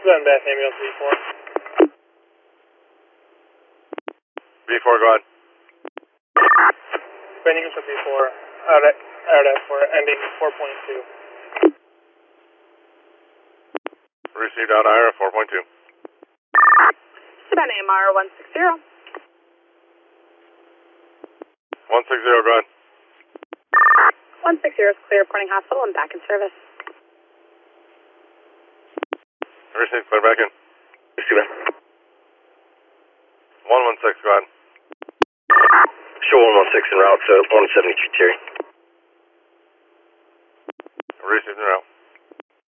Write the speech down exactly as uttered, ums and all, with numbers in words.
Then back ambulance V four. V four, go ahead. Ben Eagles for V four, out at, out at for ending four point two. Received out Ira, four point two. Savannah M R one six zero. one six zero, go ahead. one six zero is clear, reporting hospital and back in service. Received, clear back in. Received. one one six, go ahead. Show one one six en route to one seventy-two Terry. Received en route.